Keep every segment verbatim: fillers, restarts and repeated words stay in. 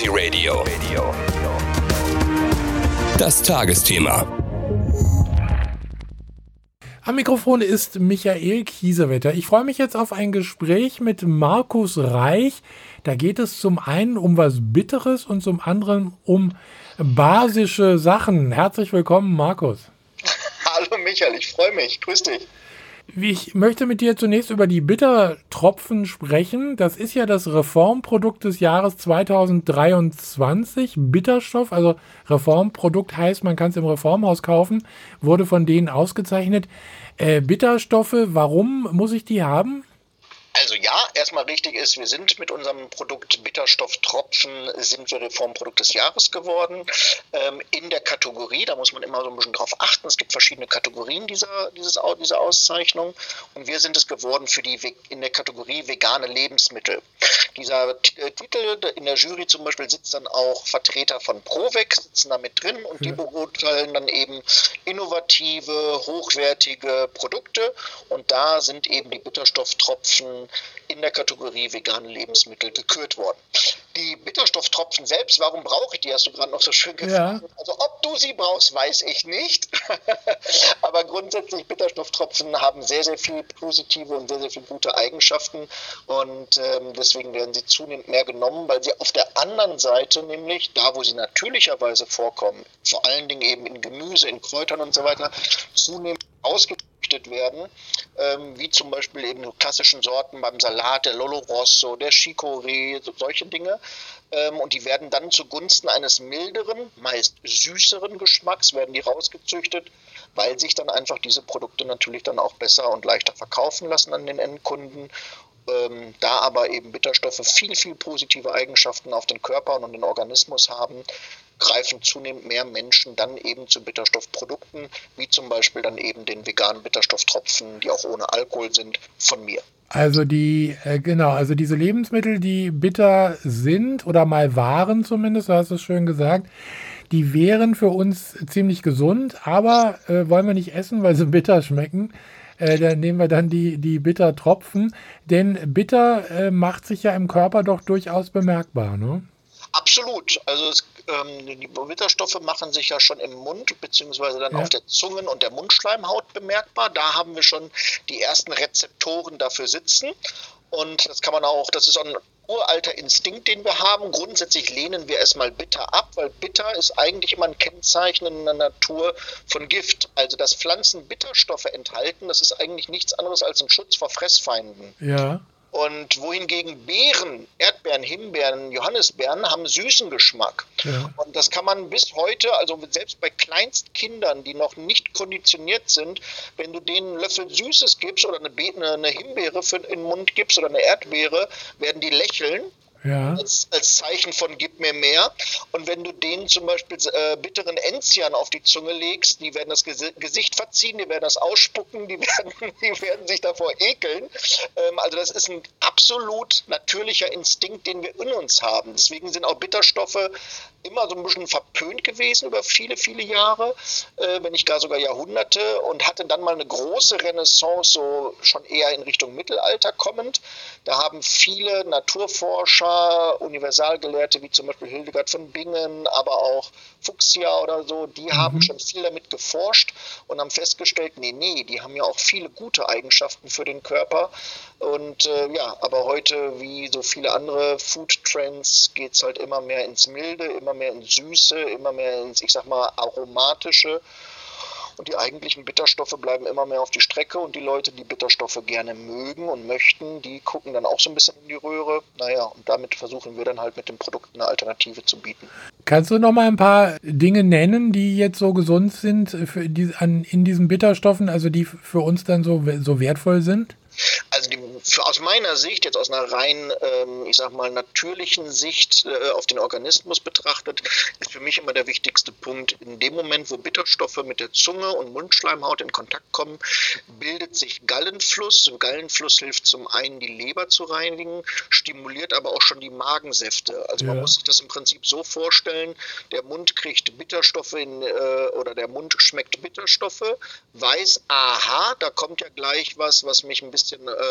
Energy Radio. Das Tagesthema. Am Mikrofon ist Michael Kiesewetter. Ich freue mich jetzt auf ein Gespräch mit Markus Reich. Da geht es zum einen um was Bitteres und zum anderen um basische Sachen. Herzlich willkommen, Markus. Hallo Michael, ich freue mich. Grüß dich. Ich möchte mit dir zunächst über die Bittertropfen sprechen. Das ist ja das Reformprodukt des Jahres zweitausenddreiundzwanzig. Bitterstoff, also Reformprodukt heißt, man kann es im Reformhaus kaufen, wurde von denen ausgezeichnet. Äh, Bitterstoffe, warum muss ich die haben? Also ja, erstmal richtig ist, wir sind mit unserem Produkt Bitterstofftropfen, sind wir Reformprodukt des Jahres geworden. Ähm, in der Kategorie, da muss man immer so ein bisschen drauf achten, es gibt verschiedene Kategorien dieser, dieses, dieser Auszeichnung und wir sind es geworden für die in der Kategorie vegane Lebensmittel. Dieser T- äh, Titel, in der Jury zum Beispiel sitzt dann auch Vertreter von Provec, sitzen da mit drin und die beurteilen dann eben innovative, hochwertige Produkte und da sind eben die Bitterstofftropfen in der Kategorie vegane Lebensmittel gekürt worden. Die Bitterstofftropfen selbst, warum brauche ich die, hast du gerade noch so schön gefragt. Ja. Also ob du sie brauchst, weiß ich nicht. Aber grundsätzlich Bitterstofftropfen haben sehr, sehr viel positive und sehr, sehr viele gute Eigenschaften und ähm, deswegen werden sie zunehmend mehr genommen, weil sie auf der anderen Seite nämlich, da wo sie natürlicherweise vorkommen, vor allen Dingen eben in Gemüse, in Kräutern und so weiter, zunehmend ausgezüchtet werden, ähm, wie zum Beispiel eben so klassischen Sorten beim Salat, der Lolo Rosso, der Chicorée, so, solche Dinge. Ähm, und die werden dann zugunsten eines milderen, meist süßeren Geschmacks, werden die rausgezüchtet, weil sich dann einfach diese Produkte natürlich dann auch besser und leichter verkaufen lassen an den Endkunden. Ähm, da aber eben Bitterstoffe viel, viel positive Eigenschaften auf den Körper und den Organismus haben, greifen zunehmend mehr Menschen dann eben zu Bitterstoffprodukten, wie zum Beispiel dann eben den veganen Bitterstofftropfen, die auch ohne Alkohol sind, von mir. Also die, äh, genau, also diese Lebensmittel, die bitter sind oder mal waren zumindest, du hast es schön gesagt, die wären für uns ziemlich gesund, aber äh, wollen wir nicht essen, weil sie bitter schmecken. Äh, dann nehmen wir dann die, die Bittertropfen, denn bitter äh, macht sich ja im Körper doch durchaus bemerkbar, ne? Absolut. Also es, ähm, die Bitterstoffe machen sich ja schon im Mund beziehungsweise dann ja. auf der Zungen- und der Mundschleimhaut bemerkbar. Da haben wir schon die ersten Rezeptoren dafür sitzen. Und das kann man auch, das ist auch ein uralter Instinkt, den wir haben. Grundsätzlich lehnen wir erstmal bitter ab, weil bitter ist eigentlich immer ein Kennzeichen in der Natur von Gift. Also dass Pflanzen Bitterstoffe enthalten, das ist eigentlich nichts anderes als ein Schutz vor Fressfeinden. Ja. Und wohingegen Beeren, Erdbeeren, Himbeeren, Johannisbeeren haben süßen Geschmack. Ja. Und das kann man bis heute, also selbst bei Kleinstkindern, die noch nicht konditioniert sind, wenn du denen einen Löffel Süßes gibst oder eine, Be- eine Himbeere für in den Mund gibst oder eine Erdbeere, werden die lächeln. Ja. Als, als Zeichen von gib mir mehr. Und wenn du denen zum Beispiel äh, bitteren Enzian auf die Zunge legst, die werden das Ges- Gesicht verziehen, die werden das ausspucken, die werden, die werden sich davor ekeln. Ähm, also das ist ein absolut natürlicher Instinkt, den wir in uns haben. Deswegen sind auch Bitterstoffe immer so ein bisschen verpönt gewesen über viele, viele Jahre, äh, wenn nicht gar sogar Jahrhunderte und hatte dann mal eine große Renaissance, so schon eher in Richtung Mittelalter kommend. Da haben viele Naturforscher, Universalgelehrte wie zum Beispiel Hildegard von Bingen, aber auch Fuchsia oder so, die mhm. haben schon viel damit geforscht und haben festgestellt, nee, nee, die haben ja auch viele gute Eigenschaften für den Körper. Und äh, ja, aber heute, wie so viele andere Food-Trends, geht es halt immer mehr ins Milde, immer mehr ins Süße, immer mehr ins, ich sag mal, Aromatische. Und die eigentlichen Bitterstoffe bleiben immer mehr auf die Strecke und die Leute, die Bitterstoffe gerne mögen und möchten, die gucken dann auch so ein bisschen in die Röhre. Naja, und damit versuchen wir dann halt mit dem Produkt eine Alternative zu bieten. Kannst du noch mal ein paar Dinge nennen, die jetzt so gesund sind für die, an, in diesen Bitterstoffen, also die für uns dann so, so wertvoll sind? Also die, für, aus meiner Sicht, jetzt aus einer rein, ähm, ich sag mal, natürlichen Sicht äh, auf den Organismus betrachtet, ist für mich immer der wichtigste Punkt, in dem Moment, wo Bitterstoffe mit der Zunge und Mundschleimhaut in Kontakt kommen, bildet sich Gallenfluss. Und Gallenfluss hilft zum einen, die Leber zu reinigen, stimuliert aber auch schon die Magensäfte. Also ja. Man muss sich das im Prinzip so vorstellen, der Mund kriegt Bitterstoffe in, äh, oder der Mund schmeckt Bitterstoffe, weiß, aha, da kommt ja gleich was, was mich ein bisschen ähm, ja,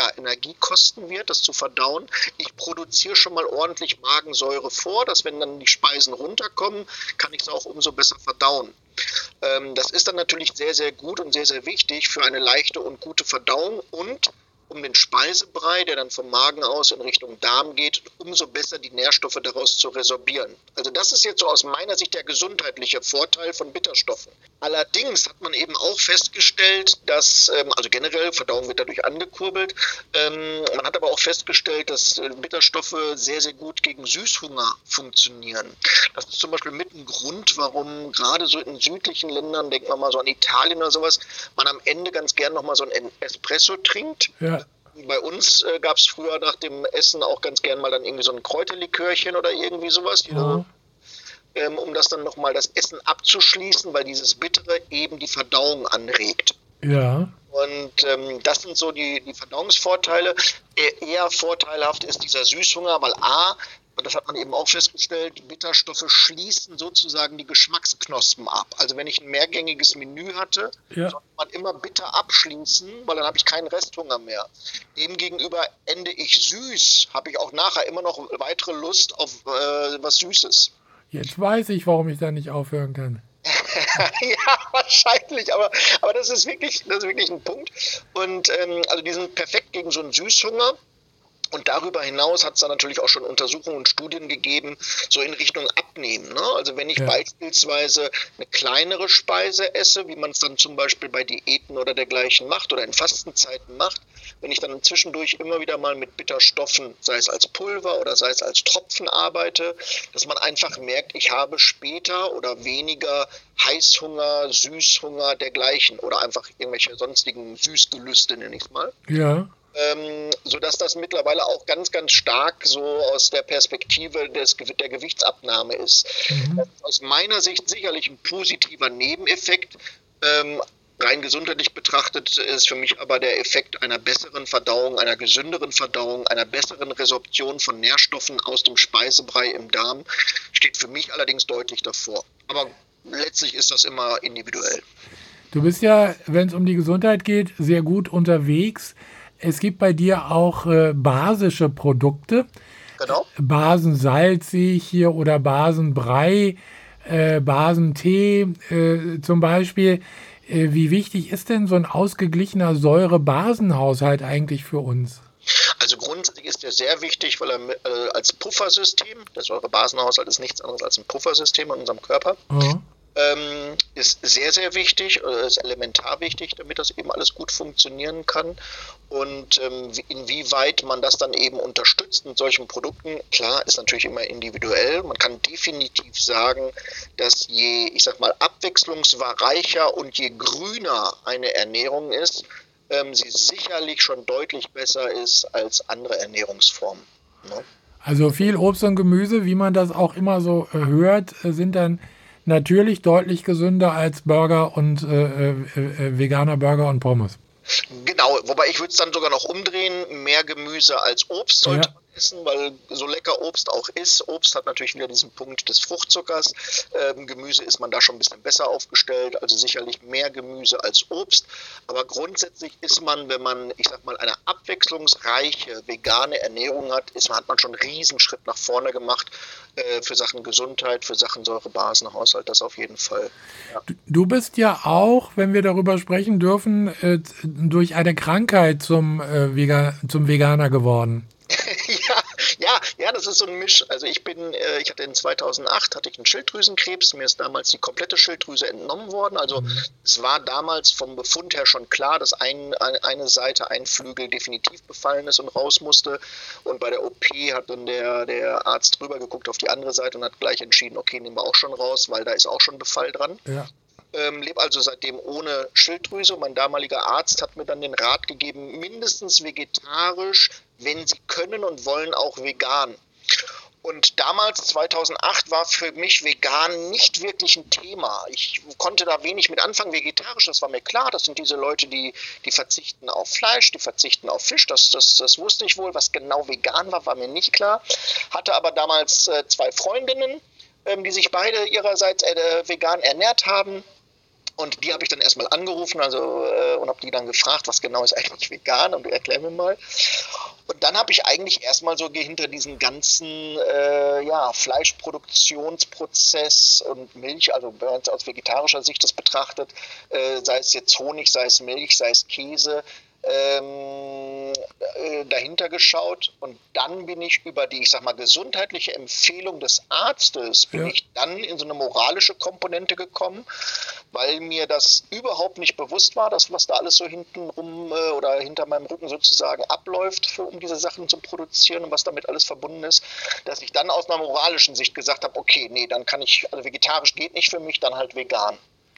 mehr Energie kosten wird, das zu verdauen. Ich produziere schon mal ordentlich Magensäure vor, dass wenn dann die Speisen runterkommen, kann ich es auch umso besser verdauen. Ähm, das ist dann natürlich sehr, sehr gut und sehr, sehr wichtig für eine leichte und gute Verdauung und um den Speisebrei, der dann vom Magen aus in Richtung Darm geht, umso besser die Nährstoffe daraus zu resorbieren. Also das ist jetzt so aus meiner Sicht der gesundheitliche Vorteil von Bitterstoffen. Allerdings hat man eben auch festgestellt, dass, also generell Verdauung wird dadurch angekurbelt, man hat aber auch festgestellt, dass Bitterstoffe sehr, sehr gut gegen Süßhunger funktionieren. Das ist zum Beispiel mit ein Grund, warum gerade so in südlichen Ländern, denken wir mal so an Italien oder sowas, man am Ende ganz gern nochmal so ein Espresso trinkt. Ja. Bei uns äh, gab es früher nach dem Essen auch ganz gern mal dann irgendwie so ein Kräuterlikörchen oder irgendwie sowas, Oh. ähm, um das dann nochmal das Essen abzuschließen, weil dieses Bittere eben die Verdauung anregt. Ja. Und ähm, das sind so die, die Verdauungsvorteile. E- eher vorteilhaft ist dieser Süßhunger, weil A, und das hat man eben auch festgestellt, Bitterstoffe schließen sozusagen die Geschmacksknospen ab. Also wenn ich ein mehrgängiges Menü hatte, Ja. sollte man immer bitter abschließen, weil dann habe ich keinen Resthunger mehr. Demgegenüber ende ich süß, habe ich auch nachher immer noch weitere Lust auf äh, was Süßes. Jetzt weiß ich, warum ich da nicht aufhören kann. Ja, wahrscheinlich, aber, aber das ist wirklich, das ist wirklich ein Punkt. Und ähm, also die sind perfekt gegen so einen Süßhunger. Und darüber hinaus hat es dann natürlich auch schon Untersuchungen und Studien gegeben, so in Richtung Abnehmen. Ne? Also wenn ich Ja. beispielsweise eine kleinere Speise esse, wie man es dann zum Beispiel bei Diäten oder dergleichen macht oder in Fastenzeiten macht, wenn ich dann zwischendurch immer wieder mal mit Bitterstoffen, sei es als Pulver oder sei es als Tropfen arbeite, dass man einfach merkt, ich habe später oder weniger Heißhunger, Süßhunger, dergleichen oder einfach irgendwelche sonstigen Süßgelüste, nenne ich es mal. Ja. Ähm, sodass das mittlerweile auch ganz, ganz stark so aus der Perspektive des, Ge- der Gewichtsabnahme ist. Mhm. Das ist aus meiner Sicht sicherlich ein positiver Nebeneffekt. Ähm, rein gesundheitlich betrachtet ist für mich aber der Effekt einer besseren Verdauung, einer gesünderen Verdauung, einer besseren Resorption von Nährstoffen aus dem Speisebrei im Darm, steht für mich allerdings deutlich davor. Aber letztlich ist das immer individuell. Du bist ja, wenn es um die Gesundheit geht, sehr gut unterwegs. Es gibt bei dir auch äh, basische Produkte. Genau. Basensalz sehe ich hier oder Basenbrei, äh, Basentee äh, zum Beispiel. Äh, wie wichtig ist denn so ein ausgeglichener Säure-Basenhaushalt eigentlich für uns? Also grundsätzlich ist der sehr wichtig, weil er äh, als Puffersystem, der Säurebasenhaushalt ist nichts anderes als ein Puffersystem in unserem Körper, Oh. ähm, ist sehr, sehr wichtig, äh, ist elementar wichtig, damit das eben alles gut funktionieren kann. Und ähm, wie- inwieweit man das dann eben unterstützt mit solchen Produkten, klar, ist natürlich immer individuell. Man kann definitiv sagen, dass je, ich sag mal, abwechslungsreicher und je grüner eine Ernährung ist, ähm, sie sicherlich schon deutlich besser ist als andere Ernährungsformen. Ne? Also viel Obst und Gemüse, wie man das auch immer so äh, hört, äh, sind dann natürlich deutlich gesünder als Burger und äh, äh, äh, veganer Burger und Pommes. Genau, wobei ich würde es dann sogar noch umdrehen, mehr Gemüse als Obst sollte Ja. man essen, weil so lecker Obst auch ist. Obst hat natürlich wieder diesen Punkt des Fruchtzuckers. Ähm, Gemüse ist man da schon ein bisschen besser aufgestellt, also sicherlich mehr Gemüse als Obst. Aber grundsätzlich ist man, wenn man, ich sag mal, eine abwechslungsreiche vegane Ernährung hat, ist, hat man schon einen Riesenschritt nach vorne gemacht äh, für Sachen Gesundheit, für Sachen Säurebasenhaushalt, das auf jeden Fall. Ja. Du bist ja auch, wenn wir darüber sprechen dürfen, äh, durch eine Krankheit zum, äh, Vega zum Veganer geworden. Ja, ja, ja, das ist so ein Misch. Also ich bin, äh, ich hatte in zweitausendacht hatte ich einen Schilddrüsenkrebs. Mir ist damals die komplette Schilddrüse entnommen worden. Also es war damals vom Befund her schon klar, dass ein, ein, eine Seite, ein Flügel definitiv befallen ist und raus musste. Und bei der O P hat dann der, der Arzt drüber geguckt auf die andere Seite und hat gleich entschieden, okay, nehmen wir auch schon raus, weil da ist auch schon Befall dran. Ja. Ähm, lebe also seitdem ohne Schilddrüse. Mein damaliger Arzt hat mir dann den Rat gegeben, mindestens vegetarisch, wenn Sie können und wollen, auch vegan. Und damals, zweitausendacht, war für mich vegan nicht wirklich ein Thema. Ich konnte da wenig mit anfangen. Vegetarisch, das war mir klar. Das sind diese Leute, die, die verzichten auf Fleisch, die verzichten auf Fisch. Das, das, das wusste ich wohl. Was genau vegan war, war mir nicht klar. Hatte aber damals äh, zwei Freundinnen, ähm, die sich beide ihrerseits äh, vegan ernährt haben. Und die habe ich dann erstmal angerufen also, äh, und habe die dann gefragt, was genau ist eigentlich vegan und erklär mir mal. Und dann habe ich eigentlich erstmal so hinter diesen ganzen äh, ja, Fleischproduktionsprozess und Milch, also wenn man es aus vegetarischer Sicht das betrachtet, äh, sei es jetzt Honig, sei es Milch, sei es Käse, ähm, äh, dahinter geschaut. Und dann bin ich über die, ich sag mal, gesundheitliche Empfehlung des Arztes, bin ja. ich dann in so eine moralische Komponente gekommen, weil mir das überhaupt nicht bewusst war, dass was da alles so hinten rum äh, oder hinter meinem Rücken sozusagen abläuft, für, um diese Sachen zu produzieren und was damit alles verbunden ist, dass ich dann aus einer moralischen Sicht gesagt habe, okay, nee, dann kann ich, also vegetarisch geht nicht für mich, dann halt vegan.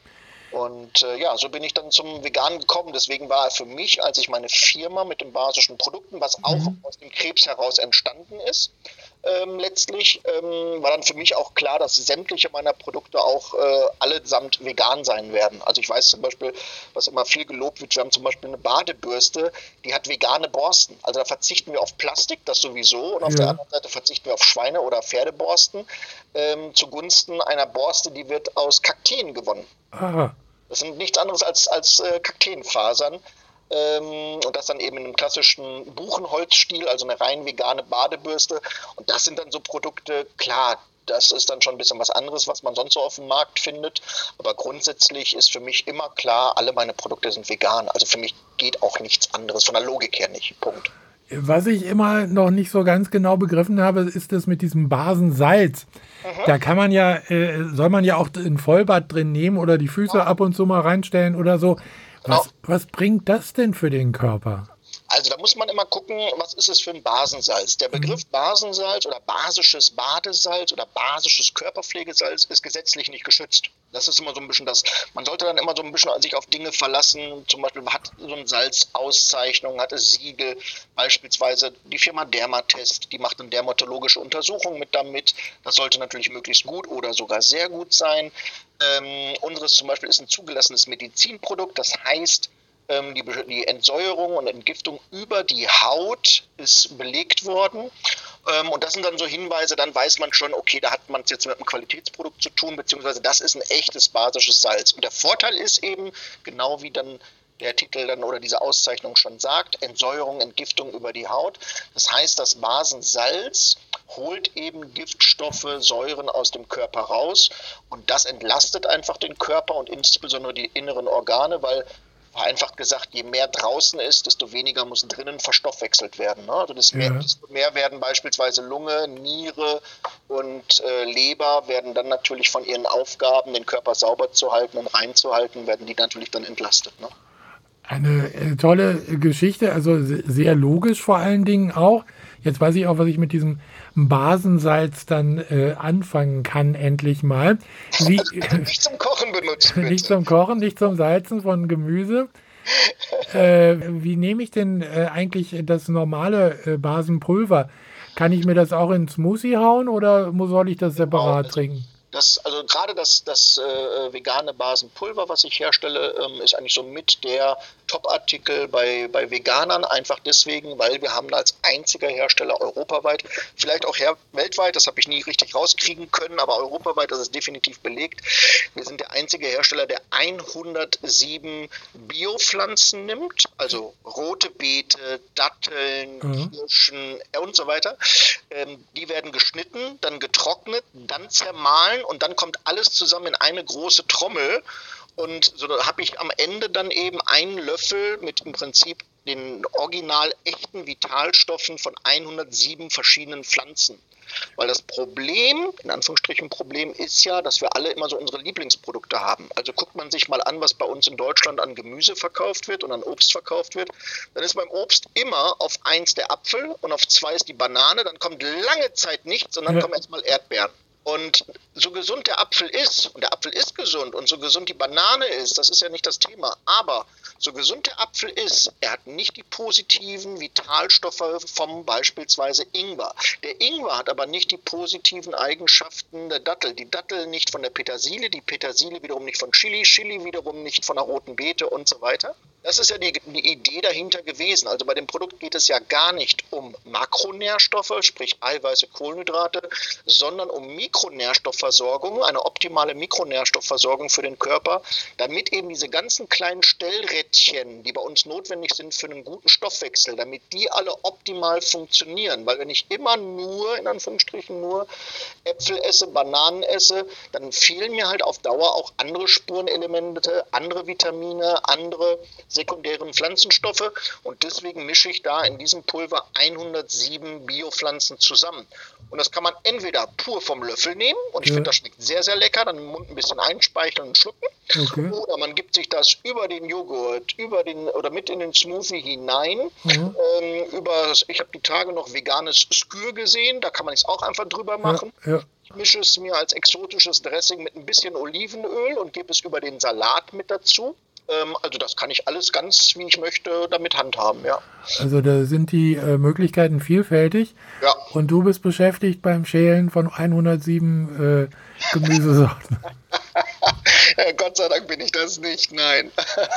Und äh, ja, so bin ich dann zum Veganen gekommen. Deswegen war für mich, als ich meine Firma mit den basischen Produkten, was auch mhm. aus dem Krebs heraus entstanden ist, ähm, letztlich, ähm, war dann für mich auch klar, dass sämtliche meiner Produkte auch äh, allesamt vegan sein werden. Also ich weiß zum Beispiel, was immer viel gelobt wird, wir haben zum Beispiel eine Badebürste, die hat vegane Borsten. Also da verzichten wir auf Plastik, das sowieso, und auf ja. der anderen Seite verzichten wir auf Schweine- oder Pferdeborsten ähm, zugunsten einer Borste, die wird aus Kakteen gewonnen. Aha. Das sind nichts anderes als, als äh, Kakteenfasern. Ähm, und das dann eben in einem klassischen Buchenholzstil, also eine rein vegane Badebürste. Und das sind dann so Produkte, klar, das ist dann schon ein bisschen was anderes, was man sonst so auf dem Markt findet. Aber grundsätzlich ist für mich immer klar, alle meine Produkte sind vegan. Also für mich geht auch nichts anderes, von der Logik her nicht. Punkt. Was ich immer noch nicht so ganz genau begriffen habe, ist das mit diesem Basensalz. Mhm. Da kann man ja, äh, soll man ja auch ein Vollbad drin nehmen oder die Füße ja. ab und zu mal reinstellen oder so. Was, genau. was bringt das denn für den Körper? Also da muss man immer gucken, was ist es für ein Basensalz. Der Begriff mhm. Basensalz oder basisches Badesalz oder basisches Körperpflegesalz ist gesetzlich nicht geschützt. Das ist immer so ein bisschen das, man sollte dann immer so ein bisschen sich auf Dinge verlassen. Zum Beispiel hat so eine Salzauszeichnung, hat es Siegel, beispielsweise die Firma Dermatest, die macht eine dermatologische Untersuchung mit damit. Das sollte natürlich möglichst gut oder sogar sehr gut sein. Ähm, unseres zum Beispiel ist ein zugelassenes Medizinprodukt, das heißt, Die, die Entsäuerung und Entgiftung über die Haut ist belegt worden. Und das sind dann so Hinweise, dann weiß man schon, okay, da hat man es jetzt mit einem Qualitätsprodukt zu tun, beziehungsweise das ist ein echtes basisches Salz. Und der Vorteil ist eben, genau wie dann der Titel dann oder diese Auszeichnung schon sagt, Entsäuerung, Entgiftung über die Haut. Das heißt, das Basensalz holt eben Giftstoffe, Säuren aus dem Körper raus und das entlastet einfach den Körper und insbesondere die inneren Organe, weil einfach gesagt, je mehr draußen ist, desto weniger muss drinnen verstoffwechselt werden. Ne? Also desto mehr, ja. desto mehr werden beispielsweise Lunge, Niere und äh, Leber werden dann natürlich von ihren Aufgaben, den Körper sauber zu halten und reinzuhalten, werden die natürlich dann entlastet. Ne? Eine äh, tolle Geschichte, also sehr logisch vor allen Dingen auch. Jetzt weiß ich auch, was ich mit diesem Basensalz dann äh, anfangen kann, endlich mal. Wie, also nicht zum Kochen benutzen, bitte. Nicht zum Kochen, nicht zum Salzen von Gemüse. äh, wie nehme ich denn äh, eigentlich das normale äh, Basenpulver? Kann ich mir das auch in Smoothie hauen oder soll ich das separat also, trinken? Das, also gerade das, das äh, vegane Basenpulver, was ich herstelle, ähm, ist eigentlich so mit der Top-Artikel bei, bei Veganern, einfach deswegen, weil wir haben als einziger Hersteller europaweit, vielleicht auch her weltweit, das habe ich nie richtig rauskriegen können, aber europaweit, das ist definitiv belegt. Wir sind der einzige Hersteller, der hundertsieben Biopflanzen nimmt, also rote Beete, Datteln, mhm. Kirschen und so weiter. Ähm, die werden geschnitten, dann getrocknet, dann zermahlen und dann kommt alles zusammen in eine große Trommel. Und so habe ich am Ende dann eben einen Löffel mit im Prinzip den original echten Vitalstoffen von hundertsieben verschiedenen Pflanzen. Weil das Problem, in Anführungsstrichen Problem, ist ja, dass wir alle immer so unsere Lieblingsprodukte haben. Also guckt man sich mal an, was bei uns in Deutschland an Gemüse verkauft wird und an Obst verkauft wird. Dann ist beim Obst immer auf eins der Apfel und auf zwei ist die Banane. Dann kommt lange Zeit nichts und dann ja. kommen erstmal Erdbeeren. Und so gesund der Apfel ist, und der Apfel ist gesund, und so gesund die Banane ist, das ist ja nicht das Thema, aber so gesund der Apfel ist, er hat nicht die positiven Vitalstoffe vom beispielsweise Ingwer. Der Ingwer hat aber nicht die positiven Eigenschaften der Dattel. Die Dattel nicht von der Petersilie, die Petersilie wiederum nicht von Chili, Chili wiederum nicht von der roten Beete und so weiter. Das ist ja die, die Idee dahinter gewesen. Also bei dem Produkt geht es ja gar nicht um Makronährstoffe, sprich Eiweiße, Kohlenhydrate, sondern um Mikronährstoffversorgung, eine optimale Mikronährstoffversorgung für den Körper, damit eben diese ganzen kleinen Stellrädchen, die bei uns notwendig sind für einen guten Stoffwechsel, damit die alle optimal funktionieren. Weil wenn ich immer nur, in Anführungsstrichen nur, Äpfel esse, Bananen esse, dann fehlen mir halt auf Dauer auch andere Spurenelemente, andere Vitamine, andere sekundären Pflanzenstoffe und deswegen mische ich da in diesem Pulver hundertsieben Biopflanzen zusammen. Und das kann man entweder pur vom Löffel nehmen und ich ja. finde, das schmeckt sehr, sehr lecker, dann im Mund ein bisschen einspeicheln und schlucken. Okay. Oder man gibt sich das über den Joghurt, über den oder mit in den Smoothie hinein. Mhm. Ähm, über, ich habe die Tage noch veganes Skür gesehen, da kann man es auch einfach drüber machen. Ja, ja. Ich mische es mir als exotisches Dressing mit ein bisschen Olivenöl und gebe es über den Salat mit dazu. Also das kann ich alles ganz, wie ich möchte, damit handhaben, ja. Also da sind die äh, Möglichkeiten vielfältig. Ja. Und du bist beschäftigt beim Schälen von hundertsieben äh, Gemüsesorten. Gott sei Dank bin ich das nicht, nein.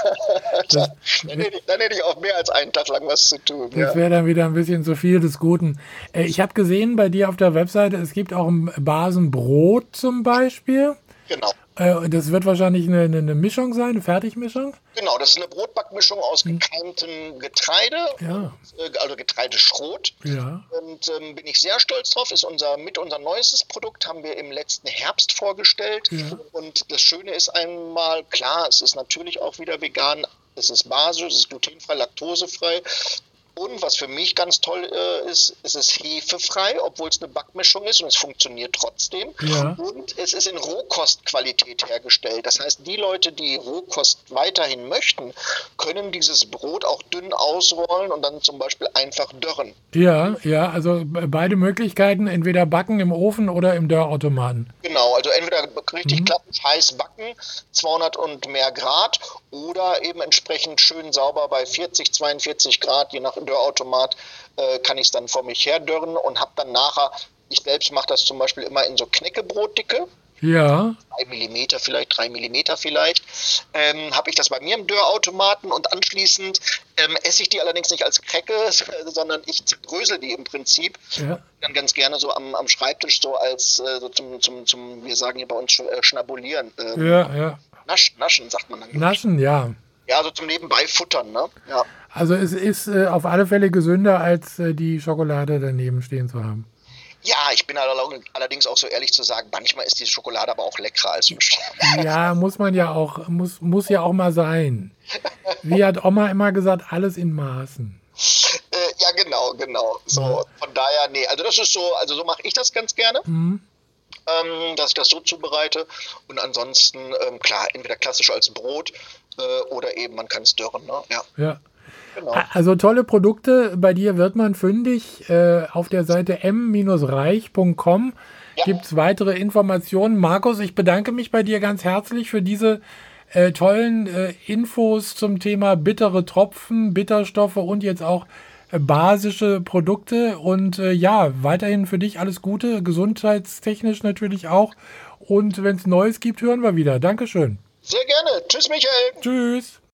Das, dann, hätte ich, dann hätte ich auch mehr als einen Tag lang was zu tun. Das ja. wäre dann wieder ein bisschen zu viel des Guten. Äh, ich habe gesehen bei dir auf der Webseite, es gibt auch ein Basenbrot zum Beispiel. Genau. Das wird wahrscheinlich eine, eine Mischung sein, eine Fertigmischung? Genau, das ist eine Brotbackmischung aus gekeimtem Getreide, ja. also Getreideschrot. Ja. Und ähm, bin ich sehr stolz drauf. Ist unser, mit unser neuestes Produkt haben wir im letzten Herbst vorgestellt. Ja. Und das Schöne ist einmal, klar, es ist natürlich auch wieder vegan, es ist basisch, es ist glutenfrei, laktosefrei. Und was für mich ganz toll äh, ist, es ist hefefrei, obwohl es eine Backmischung ist und es funktioniert trotzdem. Ja. Und es ist in Rohkostqualität hergestellt. Das heißt, die Leute, die Rohkost weiterhin möchten, können dieses Brot auch dünn ausrollen und dann zum Beispiel einfach dörren. Ja, ja, also beide Möglichkeiten, entweder backen im Ofen oder im Dörrautomaten. Genau, also entweder richtig mhm. klassisch heiß backen, zweihundert und mehr Grad, oder eben entsprechend schön sauber bei vierzig, zweiundvierzig Grad, je nach Dörrautomat, äh, kann ich es dann vor mich her dörren und habe dann nachher, ich selbst mache das zum Beispiel immer in so Knäckebrotdicke. Ja. Drei Millimeter vielleicht, drei Millimeter vielleicht, ähm, habe ich das bei mir im Dörrautomaten und anschließend ähm, esse ich die allerdings nicht als Crackers, sondern ich zerbrösel die im Prinzip. Ja. Dann ganz gerne so am, am Schreibtisch so als äh, so zum, zum, zum, wir sagen hier bei uns äh, schnabulieren. Ähm, ja, ja. Nasch, naschen, sagt man dann. Naschen, ja. Ja, so zum Nebenbei futtern, ne? Ja. Also es ist äh, auf alle Fälle gesünder, als äh, die Schokolade daneben stehen zu haben. Ja, ich bin allerdings auch so ehrlich zu sagen, manchmal ist die Schokolade aber auch leckerer als Fisch. Ja, muss man ja auch, muss, muss ja auch mal sein. Wie hat Oma immer gesagt, alles in Maßen. Äh, ja, genau, genau. So, ja. Von daher, nee, also das ist so, also so mache ich das ganz gerne. Mhm. Ähm, dass ich das so zubereite und ansonsten, ähm, klar, entweder klassisch als Brot äh, oder eben man kann es dörren, ne? Ja. Ja. Genau. Also tolle Produkte, bei dir wird man fündig. Äh, auf der Seite m reich punkt com ja. gibt es weitere Informationen. Markus, ich bedanke mich bei dir ganz herzlich für diese äh, tollen äh, Infos zum Thema bittere Tropfen, Bitterstoffe und jetzt auch äh, basische Produkte. Und äh, ja, weiterhin für dich alles Gute, gesundheitstechnisch natürlich auch. Und wenn es Neues gibt, hören wir wieder. Dankeschön. Sehr gerne. Tschüss, Michael. Tschüss.